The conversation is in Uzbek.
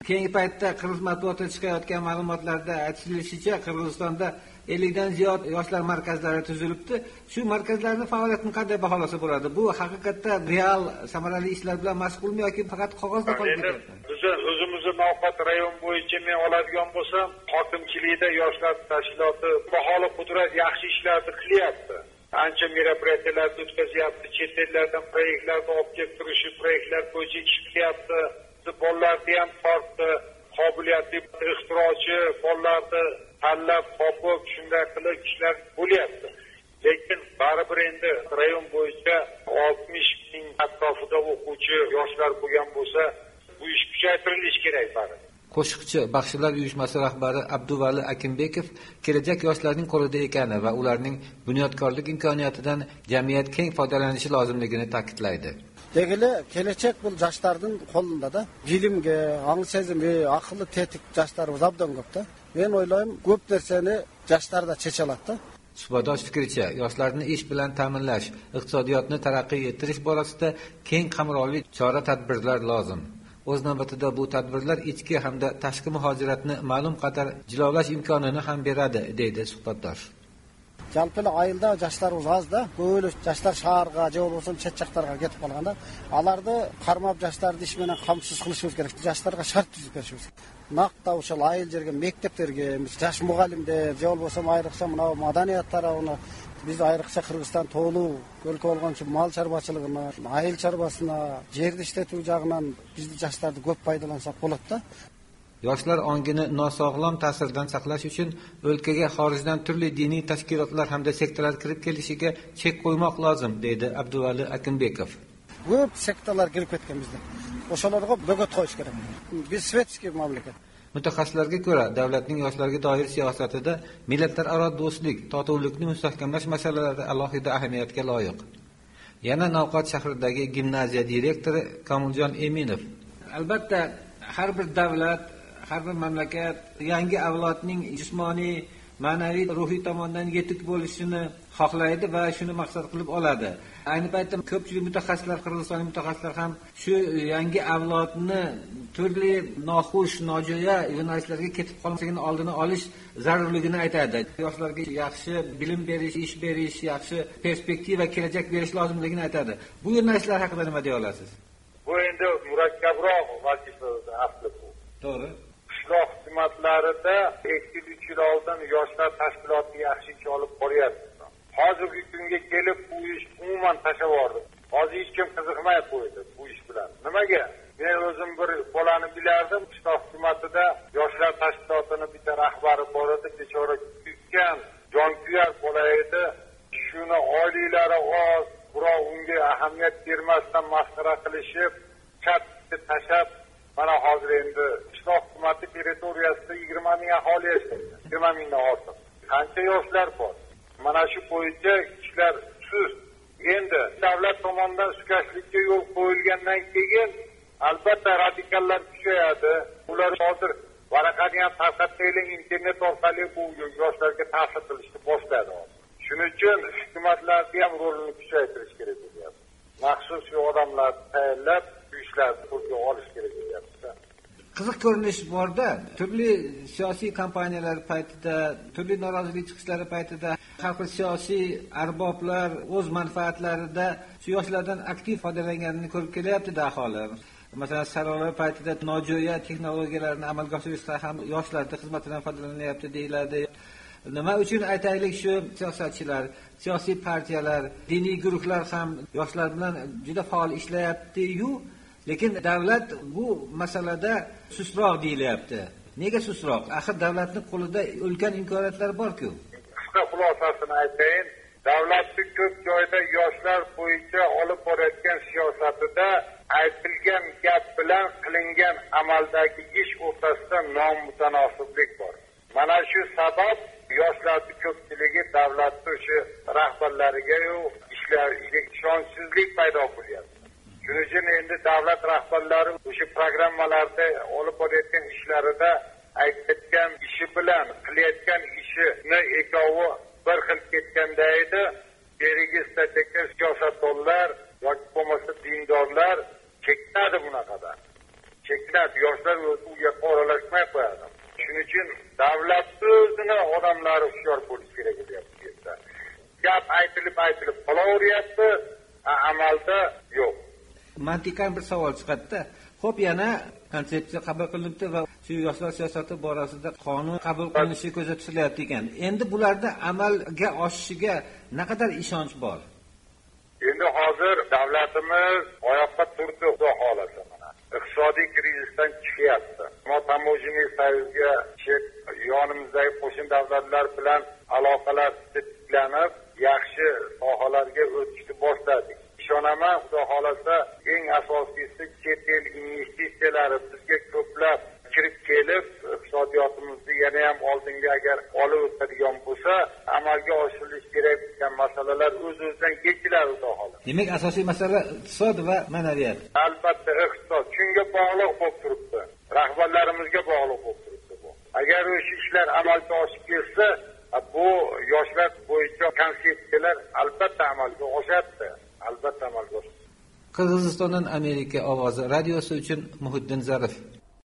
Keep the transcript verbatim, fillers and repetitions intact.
Keyingi paytda Qirg'iz matbuotida chiqayotgan ma'lumotlarda aytilishicha, Qirg'izistonda ellikdan ziyod yoshlar markazlari tuzilibdi. Shu markazlarning faoliyatini qanday baholasa bo'ladi? Bu haqiqatda real samarali ishlar bilan mashg'ulmi yoki faqat qog'ozda qolib ketyapti? Biz o'zimizni navbat rayon bo'yicha men oladigan bo'lsam, hokimchilikda yoshlar tashkiloti baholi qudrat yaxshi ishlarni qilyapti. Ancha meropриятияларni o'tkazyapti, chet ellardan proyektlarni olib kelib turishi, proyektlar bo'yicha ish qilyapti. Bolalarni ham tortdi, qobiliyatli ixtirochi bolalarni tanlab, topib, shunday qilib ishlar bo'lyapti. Lekin baribir endi rayon bo'yicha oltmish ming atrofida o'quvchi yoshlar bo'lgan bo'lsa, bu ish kuchaytirilishi kerak baribir. Qo'shiqchi Baxshilar uyushmasi rahbari Abduvali Akimbekov kelajak yoshlarning qo'lida ekani va ularning bunyodkorlik imkoniyatidan jamiyat keng foydalanishi lozimligini ta'kidlaydi. Degili kelajak bu yoshlarning qo'lida da. Bilimga, ong sezimi, aqlli tetik yoshlarimiz abdan ko'pda. Men o'ylayman, ko'p narsani yoshlarda chechalatdi. Suhbatdosh fikricha, yoshlarni ish bilan ta'minlash, iqtisodiyotni taraqqiy ettirish borasida keng qamrovli chora-tadbirlar lozim. O'z navbatida bu tadbirlar ichki hamda tashqi muhojiratni ma'lum qadar jilolash imkonini ham beradi, deydi suhbatdosh. Jalpili ayılda yoshlarimiz azda, ko'p yoshlar shaharga, joy bo'lsin, chetchaqlarga ketib qolganda, ularni qarmab yoshlarni ish bilan qamsiz qilishimiz kerak. Yoshlarga shart tuzib berishimiz kerak. Naqta o'sha ayil yerga, maktablarga, yosh muallimlar, joy bo'lsin, ayriqsa mana madaniyat tarafini biz ayriqsa Qirg'iziston to'lu o'lka bo'lgancha mol chorvachiligini, ayil chorvasini, yerni ishlatuv jag'idan bizni yoshlarni ko'p foydalansak bo'ladi-da. Yoshlar ongini nosog'lom ta'sirdan saqlash uchun o'lkaga xorijdan turli diniy tashkilotlar hamda sektorlar kirib kelishiga chek qo'ymoq lozim, deydi Abduvali Akimbekov. Ko'p sektorlar kirib ketgan bizda. O'shalarga bo'got qo'yish kerak. Biz svetskiy mamlakat. Mutaxassislarga ko'ra, davlatning yoshlarga doir siyosatida millatlararo do'stlik, totuvlikni mustahkamlash masalalari alohida ahamiyatga loyiq. Yana Navqat shahridagi gimnaziya direktori Komiljon Eminov: albatta, har bir davlat, har bir mamlakat yangi avlodning jismoniy, ma'naviy, ruhiy tomondan yetuk bo'lishini xohlaydi va shuni maqsad qilib oladi. Ayni paytda ko'pchilik mutaxassislar, Qirg'izistonlik mutaxassislar ham shu yangi avlodni turli noxush, nojo'ya yo'nalishlarga ketib qolmasligini oldini olish zarurligini aytadi. Yoshlarga yaxshi bilim berish, ish berish, yaxshi perspektiva, kelajak berish lozimligini aytadi. Bu yo'nalishlar haqida nima deya olasiz? Bu endi murakkabroq vazifa asli bu. To'g'ri. Qishloq xizmatlarida ikki uch yil oldin yoshlar tashkiloti yaxshi ish olib boryapti. Hozirgi kunga kelib bu ish umuman tashlab yubordi. Hozir hech kim qiziqmay qo'ydi bu ish bilan. Nimaga? Men o'zim bir bolani bilardim, qishloq hukumatida yoshlar tashkilotini bitta rahbari bor edi, bechora kuygan, jonkuyar bola edi. Shuni oilalari oz, biroq unga ahamiyat bermasdan masxara qilishib, chatni tashlab, mana hozir endi qishloq hukumati territoriyasida yigirma ming aholi yashaydi. yigirma mingdan ortiq. Qancha yoshlar bor? Mana shu bo'yicha ishlar sust. Endi davlat tomonidan sukashlikka yo'l qo'yilgandan keyin albatta radikallar kuchayadi. Ular hozir varaqani ham tarqatmaylik, internet orqali bu yoshlarga ta'sir qilishni boshladi. Shuning uchun hukumatlarning ham rolini kuchaytirish kerak bo'lyapti. Maxsus odamlar tayyorlab, bu ishlarni qo'lga olish kerak bo'lyapti. Qiziq ko'rinish borda, turli siyosiy kampaniyalar paytida, turli norozilik chiqishlari paytida har xil siyosiy arboblar o'z manfaatlarida shu yoshlardan aktiv foydalanganini ko'rib kelyapti-da aholi. Masalan, saylovlar paytida nojo'ya texnologiyalarni amalga oshirishda ham yoshlarning xizmatidan foydalanyapti deyiladi. Nima uchun aytaylik, shu siyosatchilar, siyosiy partiyalar, diniy guruhlar ham yoshlar bilan juda faol ishlayapti-yu, lekin davlat bu masalada sustroq deyilyapti. Nega sustroq? Axir davlatning qo'lida ulkan imkoniyatlar bor-ku. Qisqa xulosasini aytayin, davlatning ko'p joyda yoshlar bo'yicha olib borayotgan siyosatida aytilgan gap bilan qilingan amaldagi ish o'rtasida nomutanosiblik bor. Mana shu sabab yoshlarning ko'pchiligi davlatning o'sha rahbarlariga-yu ishlariga ishonchsizlik paydo bo'lyapti. Shuning uchun endi davlat rahbarlari o'sha programmalarda olib borayotgan ishlarida aytgan ishi bilan qilayotgan ishini ekovi bir xil ketganda edi. Berigi stateka siyosatdonlar yoki bo'lmasa dindorlar chekadi bunaqadan. chekiladi. Yoshlar o'zi u yoqqa aralashmay qo'yadi. Shuning uchun davlat o'zini odamlari hushyor bo'lishi kerak deyapti. Gap aytilib aytilib qolaveryapti, amalda yo'q. Mantiqan bir savol chiqadi-da. Xo'p, yana konsepsiya qabul qilindi va shu yoshlar siyosati borasida qonun qabul qilinishi ko'zda tutilyapti ekan. Endi bularda amalga oshishiga naqadar ishonch bor? Endi hozir davlatimiz oyoqqa turdi, xudo xolasa mana. Iqtisodiy krizisdan chiqyapti. Tamojiy soyuzga chek yonimizdagi qo'shni davlatlar bilan aloqalar tiklanib, yaxshi sohalarga o'tishni boshladik. Ishonaman, xudo xolasa eng asosiysi chet el investitsiyalari bizga ko'plab kirib kelib, iqtisodiyotimizni yana ham oldinga agar olib o'tadigan bo'lsa, amalga oshirilishi kerak bo'lgan masalalar o'z-o'zidan yechiladi, xudo xolasa. Demak, asosiy masala iqtisod va ma'naviyat. Albatta, iqtisod shunga bog'liq bo'lib turibdi. Rahbarlarimizga bog'liq bo'lib turibdi bu. Agar o'sha ishlar amalga oshib kelsa, bu yoshlar bo'yicha konsepsiyalar albatta amalga oshadi. Albatta amalga oshadi. Qirg'izistondan Amerika ovozi radiosi uchun Muhiddin Zarif.